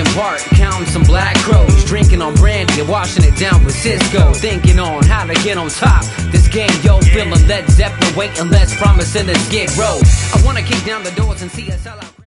Lincoln Park, counting some black crows, drinking on brandy and washing it down with Cisco, thinking on how to get on top this game, yo, feeling Led Zeppelin, waiting less, promising to skid row. I wanna kick down the doors and see us sell out.